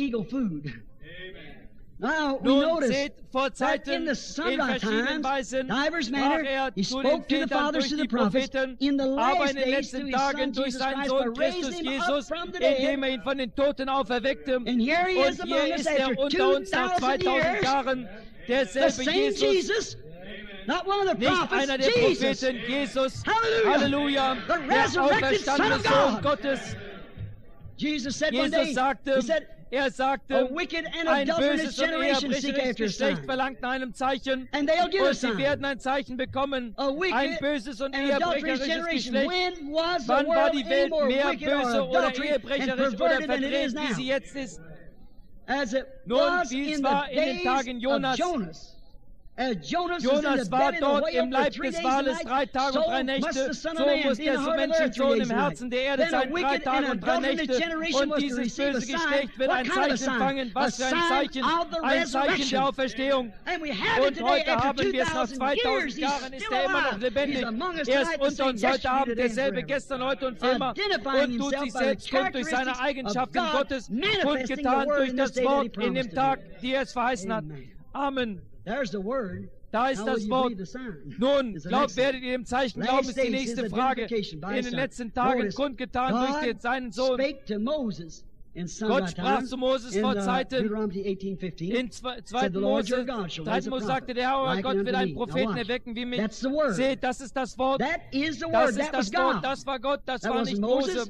Nun seht, vor Zeiten in verschiedenen Weisen sprach er zu den Vätern durch die Propheten, aber in den letzten Tagen durch seinen Sohn Christus Jesus, indem er ihn von den Toten auferweckte. Und hier ist er unter uns nach 2000 Jahren, derselbe Jesus. Nicht einer der Propheten, Jesus, Halleluja, der auferstandene Sohn Gottes. Jesus sagte, er sagte, ein böses und ehebrecherisches Geschlecht verlangt nach einem Zeichen und sie werden ein Zeichen bekommen. Ein böses und ehebrecherisches Geschlecht. Wann war die Welt mehr böse oder ehebrecherisch oder verdreht, wie sie jetzt ist? Nun, wie es war in den Tagen Jonas. Jonas war dort im Leib des Wales 3 Tage und 3 Nächte. So muss der Menschensohn im Herzen der Erde sein, 3 Tage und 3 Nächte. Und dieses böse Geschlecht wird ein Zeichen empfangen. Was für ein Zeichen? Ein Zeichen der Auferstehung. Und heute haben wir es nach 2000 Jahren, ist er immer noch lebendig. Er ist unter uns heute Abend derselbe, gestern, heute und für immer. Und tut sich selbst kund durch seine Eigenschaften Gottes, kundgetan durch das Wort in dem Tag, die er es verheißen hat. Amen. Da ist das Wort. Nun, werdet ihr dem Zeichen glauben, ist die nächste Frage. In den letzten Tagen kundgetan durch seinen Sohn. Gott sprach zu Moses vor Zeiten. In 2. Mose 3. Mose sagte der Herr, euer Gott wird einen Propheten erwecken wie mich. Seht, das ist das Wort. Das ist das Wort. Das war Gott, das war nicht Mose.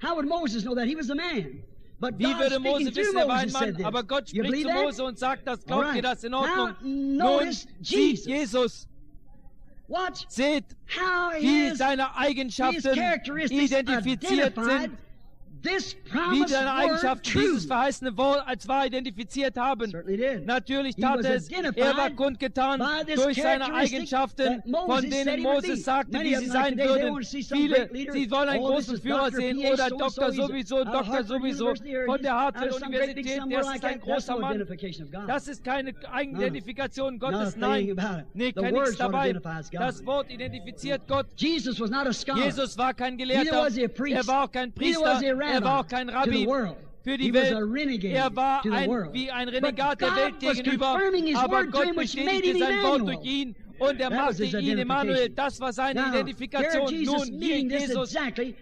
Wie würde Mose wissen, er war ein Mann, aber Gott spricht zu Mose und sagt, das glaubt ihr, das in Ordnung. Nun, sieht Jesus. Seht, wie seine Eigenschaften identifiziert sind, wie seine Eigenschaften dieses verheißene Wort als wahr identifiziert haben. Natürlich tat er es. Er war kundgetan durch seine Eigenschaften, von denen Moses sagte, wie sie sein würden. Viele, sie wollen einen großen Führer sehen oder Doktor sowieso, von der Hartford-Universität, der ist ein großer Mann. Das ist keine Eigenidentifikation Gottes, nein. Nee, kein nichts dabei. Das Wort identifiziert Gott. Jesus war kein Gelehrter, er war auch kein Priester, er war auch kein Rabbi für die Welt. Er war wie ein Renegat der Welt gegenüber, aber Gott bestätigte sein Wort durch ihn und er machte ihn Emmanuel. Das war seine Identifikation. Nun, hier Jesus,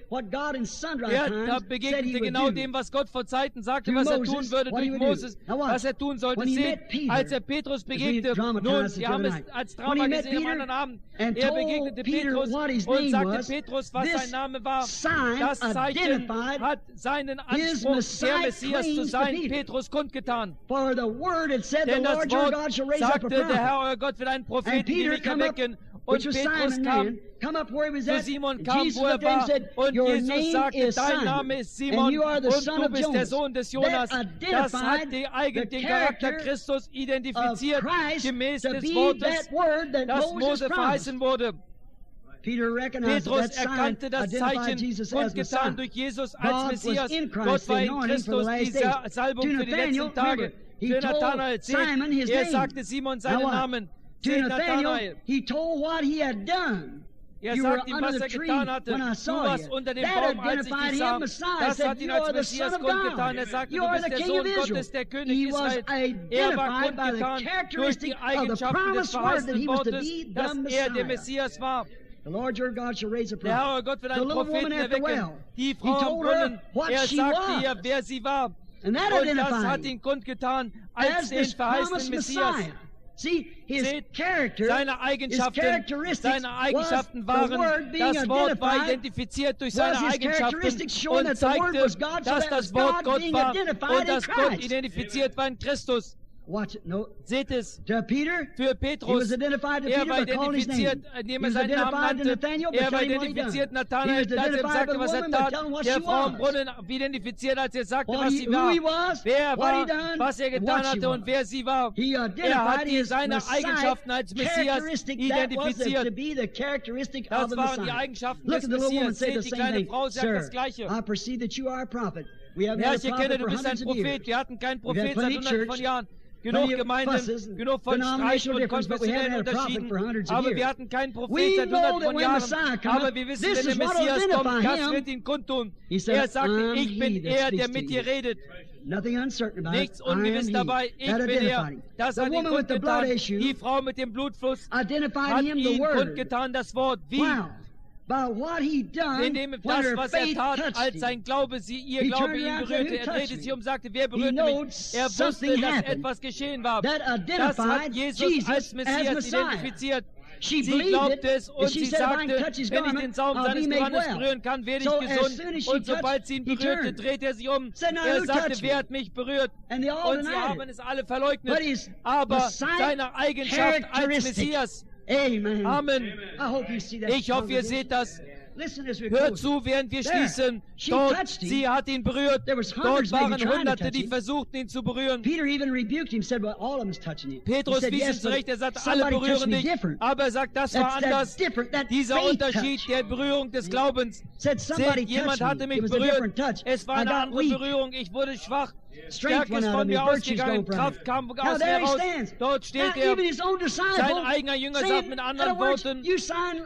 er begegnete genau dem, was Gott vor Zeiten sagte, was er tun würde durch Moses, was er tun sollte. Seht, als er Petrus begegnete, nun, wir haben es als Drama gesehen am anderen Abend, er begegnete Petrus und sagte Petrus, was sein Name war. Das Zeichen hat seinen Anspruch, der Messias zu sein, Petrus kundgetan. Denn das Wort sagte, der Herr, euer Gott, wird einen Propheten wie mich erwecken. Und Petrus kam zu Simon, wo er war, und Jesus sagte, dein Name ist Simon und du bist der Sohn des Jonas. Das hat den Charakter Christus identifiziert, gemäß des Wortes, das Mose verheißen wurde. Petrus erkannte das Zeichen kundgetan durch Jesus als Messias. Gott war in Christus die Salbung für die letzten Tage. Für Nathanael, er sagte Simon seinen Namen. To Nathanael, he told what he had done. Er sagt ihm, was er getan hatte. Du warst unter dem Baum, als ich dich sah. Das hat ihn als Messias kundgetan. Er sagte, du bist der Sohn Gottes, der König Israels. Er war kundgetan durch die Eigenschaften des verheißenen Wortes, dass er der Messias war. Der Herr Gott wird einen Propheten erwecken. Die Frau am Brunnen, er sagte ihr, wer sie war. Und das hat ihn kundgetan als den verheißenen Messias. Seht, seine Eigenschaften waren, das Wort war identifiziert durch seine Eigenschaften und zeigte, dass das Wort Gott war und dass Gott identifiziert war in Christus. Seht es, für Petrus, er war identifiziert, indem er seinen Namen nannte, er war identifiziert, Nathanael, als er sagte, was er tat, der Frau am Brunnen identifiziert, als er sagte, was sie war, wer er war, was er getan hatte und wer sie war. Er hat seine Eigenschaften als Messias identifiziert. Das waren die Eigenschaften des Messias. Seht, die kleine Frau sagt das Gleiche. Herr, ich erkenne, du bist ein Prophet. Wir hatten keinen Prophet seit Hunderten von Jahren. Genug Gemeinden, genug von Streit und konfessionellen Unterschieden, aber wir hatten keinen Prophet seit Hunderten von Jahren. Aber wir wissen, wenn der Messias kommt, das wird ihn kundtun. Er sagte, ich bin er, der mit dir redet. Nichts ungewiss dabei, ich bin er. Das hat ihn kundgetan. Die Frau mit dem Blutfluss hat ihn kundgetan, das Wort. Wie? Indem das, was er tat, als sein Glaube, ihr Glaube ihn berührte. Er drehte sich um und sagte, wer berührte mich? Er wusste, dass etwas geschehen war. Das hat Jesus als Messias identifiziert. Sie glaubte es und sie sagte, wenn ich den Saum seines Gewandes berühren kann, werde ich gesund. Und sobald sie ihn berührte, drehte er sich um. Er sagte, wer hat mich berührt? Und sie haben es alle verleugnet. Aber seine Eigenschaft als Messias. Amen. Ich hoffe, ihr seht das. Hört zu, während wir schließen. Dort, sie hat ihn berührt. Dort waren Hunderte, die versuchten, ihn zu berühren. Petrus wies ihn zurecht. Er sagte, alle berühren dich. Aber er sagt, das war anders. Dieser Unterschied der Berührung des Glaubens. Seht, jemand hatte mich berührt. Es war eine andere Berührung. Ich wurde schwach. Stärke ist von mir ausgegangen, Kraft kam aus mir heraus. Dort steht er. Sein eigener Jünger sagt mit anderen Worten, du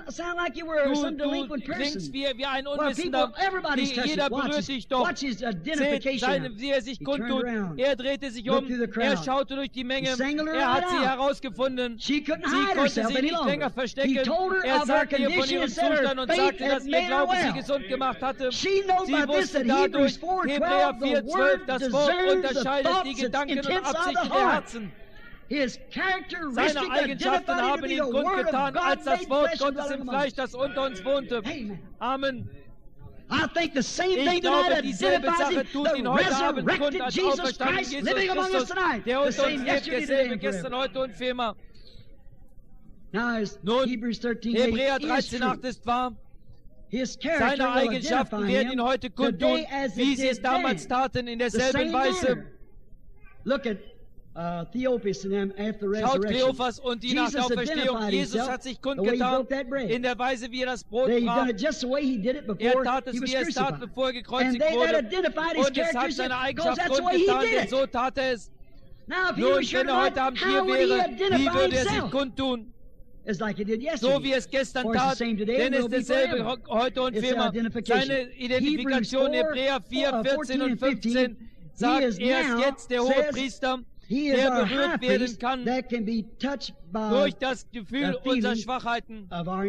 klingst wie ein Unwissender, jeder berührt dich doch. Seht, wie er sich kundtut. Er drehte sich um, er schaute durch die Menge, er hat sie herausgefunden. Sie konnte sie nicht länger verstecken. Er sagte ihr von ihrem Zustand und sagte, dass ihr Glaube sie gesund gemacht hatte. Sie wusste dadurch, Hebräer 4,12, das Wort unterscheidet die Gedanken und Absichten der Herzen. Seine Eigenschaften haben ihn kundgetan als das Wort Gottes im Fleisch, das unter uns wohnte. Amen. Ich glaube, dieselbe Sache tut ihn heute Abend kund als auferstanden Jesus Christus, der unter uns lebt, derselbe gestern, heute und für immer. Nun, Hebräer 13,8 ist wahr. Seine Eigenschaften werden ihn heute kundtun, wie sie es damals taten, in derselben Weise. Schaut Kleophas und die nach der Auferstehung. Jesus hat sich kundgetan in der Weise, wie er das Brot brach. Er tat es, wie er es tat, bevor er gekreuzigt wurde. Und es hat seine Eigenschaft kundgetan, denn so tat er es. Nun, wenn er heute Abend hier wäre, wie würde er sich kundtun? So wie es gestern tat, denn es ist dasselbe heute und für immer. Seine Identifikation, Hebräer 4, 14 und 15, sagt, er ist jetzt der hohe Priester, der berührt werden kann durch das Gefühl unserer Schwachheiten. Er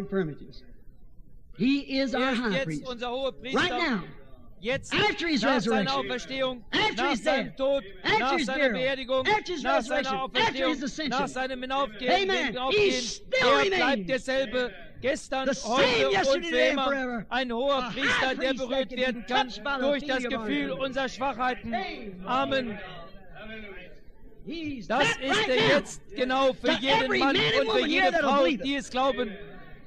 ist jetzt unser hoher Priester. Jetzt, nach seiner Auferstehung, nach seinem Tod, nach seiner Beerdigung, nach seiner Auferstehung, nach seinem Hinaufgehen, er bleibt derselbe, gestern, heute und für immer. Ein hoher Priester, der berührt werden kann durch das Gefühl unserer Schwachheiten. Amen. Das ist er jetzt genau für jeden Mann und für jede Frau, die es glauben.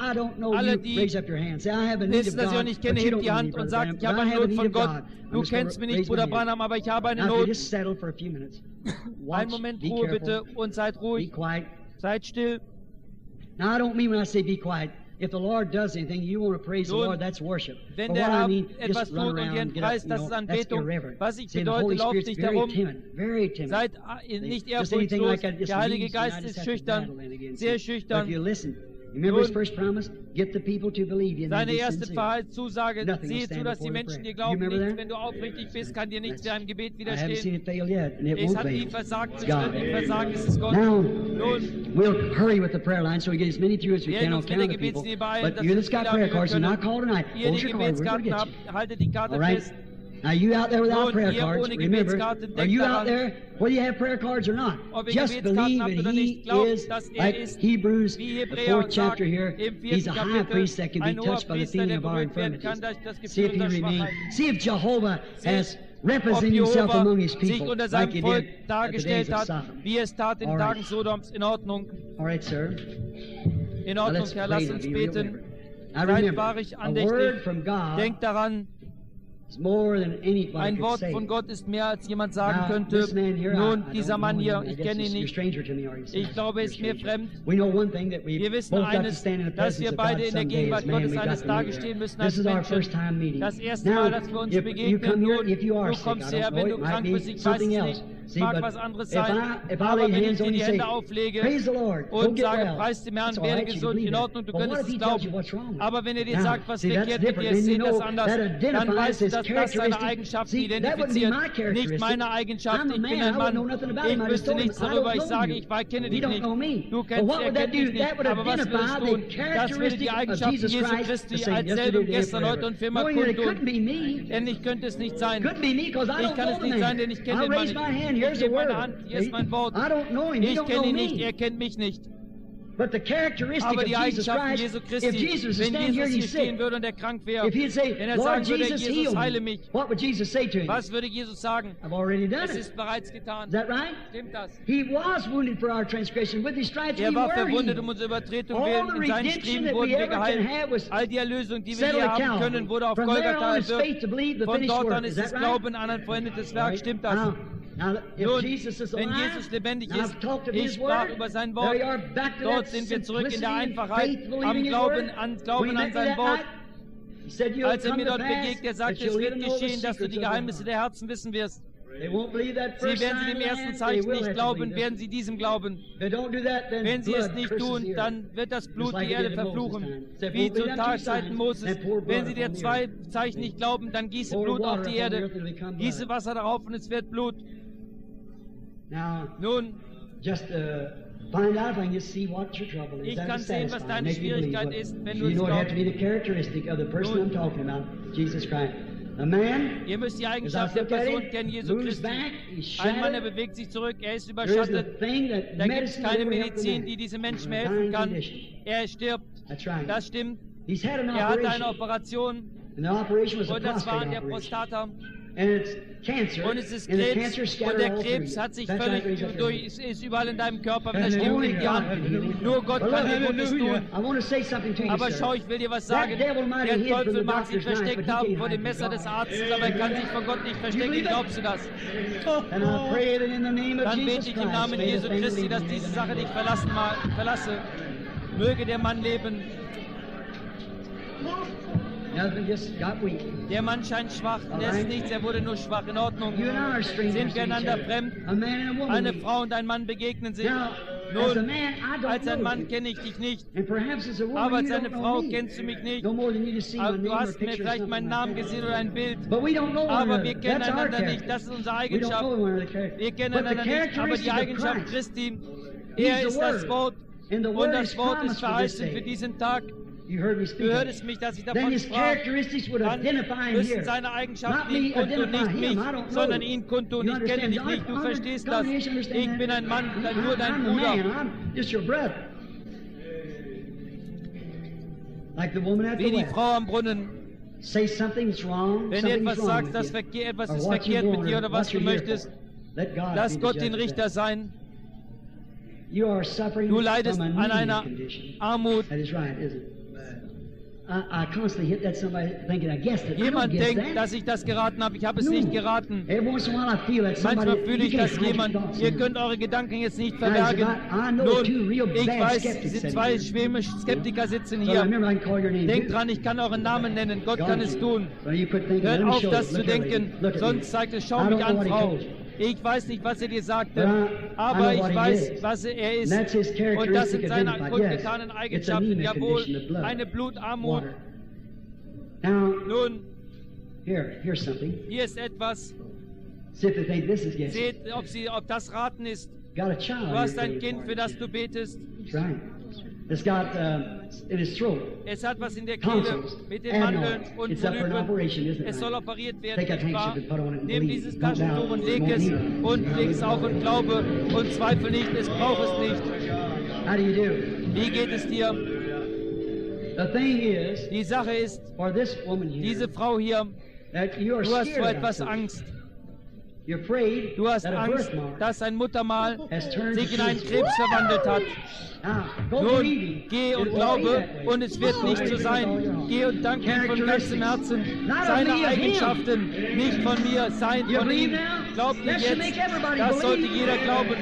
Alle, die wissen, dass ich euch nicht kenne, hebt die Hand und sagt, ich habe eine Not von Gott. Du kennst mich nicht, Bruder Branham, aber ich habe eine Not. Einen Moment Ruhe bitte und seid ruhig. Seid still. Now I don't mean when I say be quiet. If the Lord does anything, you want to praise the Lord, that's worship. Wenn der Herr etwas tut und ihr einen Preis, das ist Anbetung. Was ich bedeute, lauft nicht herum. Seid nicht ehrfurchtslos. Der Heilige Geist ist schüchtern, sehr schüchtern. Seine erste Zusage, siehe zu, dass die Menschen dir glauben, nicht, wenn du aufrichtig bist, kann dir nichts deinem Gebet widerstehen. Es hat nie versagt, es wird nicht versagen, es ist Gott. Nun, we'll hurry with the prayer line so we get as many through as we can on count of the people. But you that's got prayer cards, do not call tonight. Hold your card, we're going to get you. All right? Now you out there without prayer cards, remember, are you out there whether you have prayer cards or not? Just believe that He is, like Hebrews, the 4th chapter here, He's a high priest that can be touched by the feeling of our infirmities. See if He remains. See if Jehovah has represented Himself among His people like He did at the days of Sodom. Wie es tat in den Tagen Sodoms. In Ordnung. All right, sir. In Ordnung, Herr, lass uns beten. Seid wahrig andächtig. Denkt daran, ein Wort von Gott ist mehr, als jemand sagen könnte. Nun, dieser Mann hier, ich kenne ihn nicht. Ich glaube, er ist mir fremd. Wir wissen eines, dass wir beide in der Gegenwart Gottes eines Tages stehen müssen als Menschen. Das erste Mal, dass wir uns begegnen. Nun, du kommst her, wenn du krank bist, ich weiß es nicht. Mag was anderes sein, aber wenn ich dir die Hände auflege und sage, preis dem Herrn, werde gesund, in Ordnung, du könntest es glauben. Aber wenn er dir sagt, was verkehrt mit dir ist, seht das anders, dann weißt du, dass das seine Eigenschaften identifiziert, nicht meine Eigenschaft. Ich bin ein Mann, ich wüsste nichts darüber, ich sage, ich kenne dich nicht, du kennst, er kennt dich nicht, aber was würdest du tun? Das würde die Eigenschaften Jesu Christi als selben gestern, heute und für immer kundtun. Denn ich könnte es nicht sein. Ich kann es nicht sein, denn ich kenne den Mann nicht. Ich gebe meine Hand, hier ist mein Wort. Ich kenne ihn nicht, er kennt mich nicht. Aber die Eigenschaften Jesu Christi, wenn Jesus hier stehen würde und er krank wäre, wenn er sagen würde, Jesus, heile mich, was würde Jesus sagen? Es ist bereits getan. Stimmt das? Er war verwundet um unsere Übertretung willen, in seinen Striemen wurden wir geheilt. All die Erlösung, die wir hier haben können, wurde auf Golgatha erwirkt. Von dort an ist das Glauben an ein vollendetes Werk. Stimmt das? Nun, wenn Jesus lebendig ist, ich sprach über sein Wort, dort sind wir zurück in der Einfachheit, am Glauben an sein Wort. Als er mir dort begegnet, er sagte, es wird geschehen, dass du die Geheimnisse der Herzen wissen wirst. Sie werden sie dem ersten Zeichen nicht glauben, werden sie diesem glauben. Wenn sie es nicht tun, dann wird das Blut die Erde verfluchen, wie zu Zeiten Moses. Wenn sie dir 2 Zeichen nicht glauben, dann gieße Blut auf die Erde, gieße Wasser darauf und es wird Blut. Nun, ich kann sehen, was deine Schwierigkeit ist, wenn du es glaubst. Ihr müsst die Eigenschaft der Person kennen, Jesu Christi. Ein Mann, er bewegt sich zurück, er ist überschattet. Da gibt es keine Medizin, die diesem Menschen helfen kann. Er stirbt. Das stimmt. Er hatte eine Operation und das war an der Prostata. Und es ist Krebs und der Krebs hat sich völlig ist überall in deinem Körper, wenn er stirbt, liegt die Hand. Nur Gott kann dir Gutes tun. Aber schau, ich will dir was sagen. Der Teufel mag sich versteckt haben vor dem Messer des Arztes, aber er kann sich vor Gott nicht verstecken. Glaubst du das? Dann bete ich im Namen Jesu Christi, dass diese Sache dich verlasse. Möge der Mann leben. Der Mann scheint schwach, der ist nichts, er wurde nur schwach. In Ordnung. Sind wir einander fremd? Eine Frau und ein Mann begegnen sich. Nun, als ein Mann kenne ich dich nicht, aber als eine Frau kennst du mich nicht. Aber du hast mir vielleicht meinen Namen gesehen oder ein Bild, aber wir kennen einander nicht. Das ist unsere Eigenschaft. Wir kennen einander nicht, aber die Eigenschaft Christi, er ist das Wort und das Wort ist verheißen für diesen Tag. Du hörtest mich, dass ich davon sprach. Dann müssen seine Eigenschaften ihn kundtun, nicht mich, sondern ihn kundtun. Ich kenne dich nicht, du verstehst das. Ich bin ein Mann, nur dein Bruder. Wie die Frau am Brunnen. Wenn du etwas sagst, dass etwas ist verkehrt mit dir oder was du möchtest, lass Gott den Richter sein. Du leidest an einer Armut. Jemand denkt, dass ich das geraten habe. Ich habe es nicht geraten. Manchmal fühle ich, dass jemand, ihr könnt eure Gedanken jetzt nicht verbergen. Nun, ich weiß, diese 2 schwämische Skeptiker sitzen hier. Denkt dran, ich kann euren Namen nennen. Gott kann es tun. Hört auf, das zu denken. Sonst sagt es, schau mich an, Frau. Ich weiß nicht, was er dir sagte, aber ich weiß, was er ist. Und das sind seine kundgetanen Eigenschaften. Jawohl, eine Blutarmut. Nun, hier ist etwas. Seht, ob das Raten ist. Du hast ein Kind, für das du betest. Es hat was in der Kehle mit den Mandeln und Polypen. Es soll operiert werden, nicht wahr? Nimm dieses Taschentuch und leg es auf und glaube und zweifle nicht, es braucht es nicht. Wie geht es dir? Die Sache ist, diese Frau hier, du hast vor etwas Angst. Du hast Angst, dass ein Muttermal sich in einen Krebs verwandelt hat. Nun, geh und glaube, und es wird nicht so sein. Geh und danke ihm von ganzem Herzen. Seine Eigenschaften, nicht von mir, sein von ihm. Glaubt ihr jetzt, das sollte jeder glauben.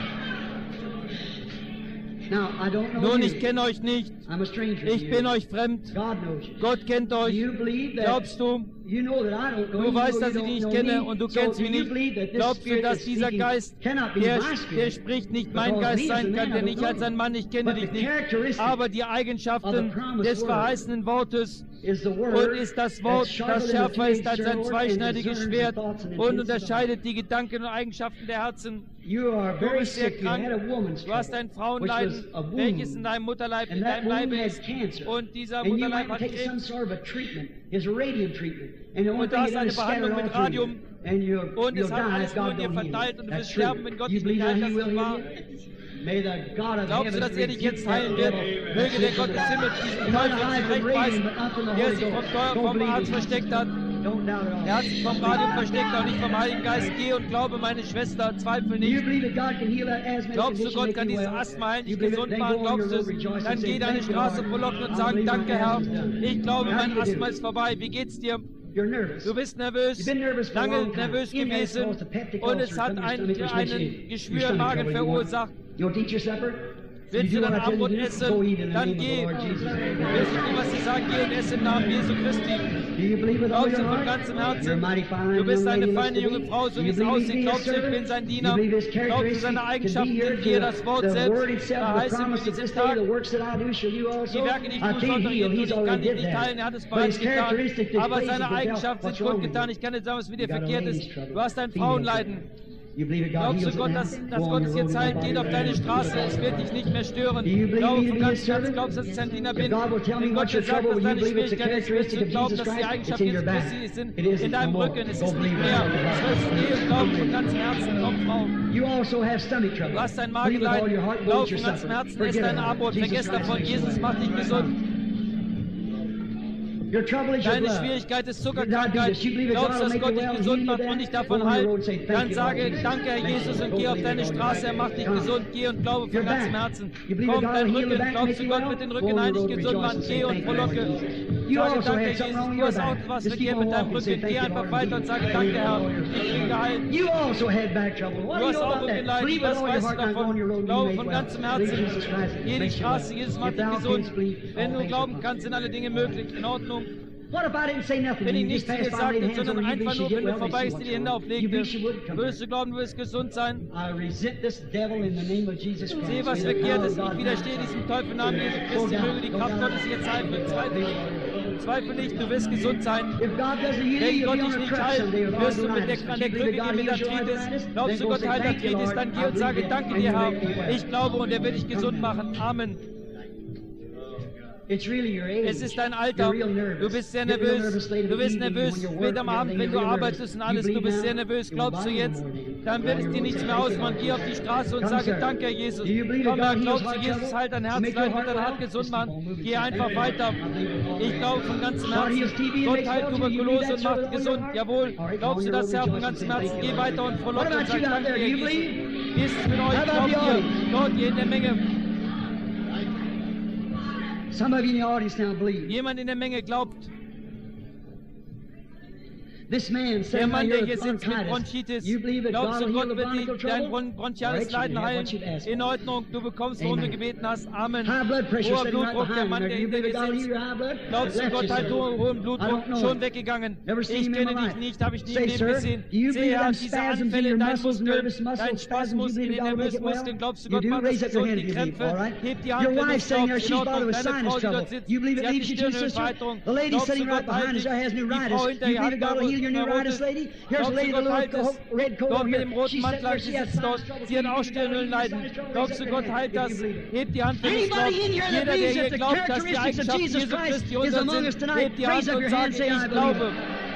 Nun, ich kenne euch nicht. Ich bin euch fremd. Gott kennt euch. Glaubst du? Du weißt, dass ich dich nicht kenne und du kennst mich nicht. Glaubst du, dass dieser Geist, der spricht, nicht mein Geist sein kann, denn ich als ein Mann, ich kenne dich nicht. Aber die Eigenschaften des verheißenen Wortes und ist das Wort, das schärfer ist als ein zweischneidiges Schwert und unterscheidet die Gedanken und Eigenschaften der Herzen. Du bist sehr krank. Du hast ein Frauenleiden, welches in deinem Mutterleib, in deinem Leibe ist. Und dieser Mutterleib hat Krebs. Und du hast eine Behandlung mit Radium. Und es hat alles nur in dir verteilt. Und du wirst sterben, wenn Gott dich nicht heilt. Das ist wahr. Glaubst du, dass er dich jetzt heilen wird? Möge der Gott des Himmels diesen Teufel zurechtweisen, der sich vom Arzt versteckt hat. Er hat sich vom Radium versteckt, auch nicht vom Heiligen Geist. Geh und glaube, meine Schwester, zweifel nicht. Glaubst du, Gott kann dieses Asthma heilen, dich gesund machen? Glaubst du es? Dann geh deine Straße verlocken und sag, danke Herr, ich glaube, mein Asthma ist vorbei. Wie geht's dir? Du bist nervös, lange nervös gewesen und es hat einen Geschwür im Magen verursacht. Willst du dein Abendbrot essen? Dann geh. Willst du, was sie sagen? Geh und esse im Namen Jesu Christi. Glaubst du von ganzem Herzen? Du bist eine feine junge Frau, so wie es aussieht. Glaubst du, ich bin sein Diener? Glaubst du, seine Eigenschaften sind dir das Wort selbst? Da heißt es für diesen Tag, die Werke, die ich tue, sollte ihr tun. Ich kann dich nicht heilen, er hat es bereits getan. Aber seine Eigenschaften sind kundgetan. Ich kann nicht sagen, was mit dir verkehrt ist. Du hast ein Frauenleiden. Glaubst du Gott, dass Gott es jetzt heilt? Geht auf deine Straße, es wird dich nicht mehr stören. Glaube von ganzem Herzen, glaubst, dass ich ein Diener bin. Wenn Gott dir sagt, dass deine Schwierigkeit ist, wirst du glauben, dass die Eigenschaften Jesu Christi sind in deinem Rücken. Es ist nicht mehr. Es wirst du gehen und glauben von ganzem Herzen. Komm, Frau. Du hast ein Magenleiden. Glaub von ganzem Herzen, ess dein Abendbrot. Vergiss davon, Jesus macht dich gesund. Deine Schwierigkeit ist Zuckerkrankheit. Glaubst, dass Gott dich gesund macht und dich davon heilt? Dann sage, danke Herr Jesus und geh auf deine Straße, er macht dich gesund. Geh und glaube von ganzem Herzen. Komm, dein Rücken, glaubst du, Gott wird den Rücken heilig gesund machen? Geh und frohlocke. Sage, danke Jesus, du hast auch was verkehrt mit deinem Rücken. Geh einfach weiter und sage, danke Herr, ich bin geheilt. Du hast auch Rückenleiden, was weißt du davon? Glaube von ganzem Herzen. Geh die Straße, Jesus macht dich gesund. Wenn du glauben kannst, sind alle Dinge möglich. In Ordnung. Wenn ich nichts gesagt hätte, sondern einfach nur, wenn du vorbeigehst, die Hände auflegte, würdest du glauben, du wirst gesund sein? Sehe, was verkehrt ist. Ich widerstehe diesem Teufel im Namen Jesu Christi. Möge die Kraft Gottes jetzt heilen. Zweifel nicht, du wirst gesund sein. Wenn Gott dich nicht heilt, wirst du an der Krücke gehen mit Arthritis. Glaubst du, Gott heilt Arthritis, dann geh und sage, danke dir, Herr. Ich glaube und er wird dich gesund machen. Amen. Es ist dein Alter. Du bist sehr nervös. Du bist nervös spät am Abend, wenn du arbeitest und alles. Du bist sehr nervös. Glaubst du jetzt? Dann wird es dir nichts mehr ausmachen. Geh auf die Straße und sage, danke, Herr Jesus. Komm her, glaubst du, Jesus heilt dein Herzleid und dein Hart gesund machen? Geh einfach weiter. Ich glaube von ganzem Herzen. Gott heilt Tuberkulose und macht gesund. Jawohl. Glaubst du das, Herr, von ganzem Herzen? Geh weiter und frohlocke und sag, danke, Herr Jesus. Wie ist es mit euch? Glaubt ihr? Dort, hier in der Menge. Somebody in the audience now believes. Jemand in der Menge glaubt. Der Mann, der hier sitzt mit Bronchitis, glaubst du, Gott wird dein bronchiales Leiden heilen? In Ordnung, du bekommst, worum du gebeten hast. Amen. Hoher Blutdruck, der Mann, der hinter dir sitzt. Glaubst du, Gott hat hohen Blutdruck schon weggegangen? Ich kenne dich nicht, habe ich nie im Leben gesehen. Sehe, Herr, diese Anfälle in deinen Muskeln, dein Spasmus in den nervösen Muskeln. Glaubst du, Gott macht das gesund? Die Krämpfe, heb die Hand, wenn du glaubst. In Ordnung, deine Frau, die dort sitzt, sie hat die Stirnhöhlenvereiterung. Glaubst du, Gott heilt dich? Die Frau hinter ihr hat Neurotis. Glaubst du, Gott heilt es? Dort mit dem roten Mantel, sie sitzt dort, sie hat auch Stirnhöhlenleiden. Glaubst du, Gott heilt das? Hebt die Hand, wenn du glaubst. Jeder, der hier glaubt, dass die Eigenschaften Jesu Christi unser sind, hebt die Hand und sagt, ich glaube.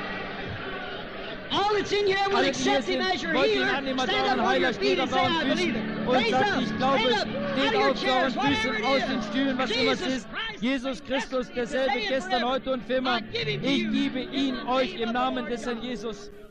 All that's in here will accept him as your healer. Stand up on your feet and say, I believe it. Raise up, stand up, out of your chairs, whatever it is. Jesus Christ, Jesus Christus, derselbe gestern, heute und für immer. Ich gebe ihn euch im Namen des Herrn Jesus.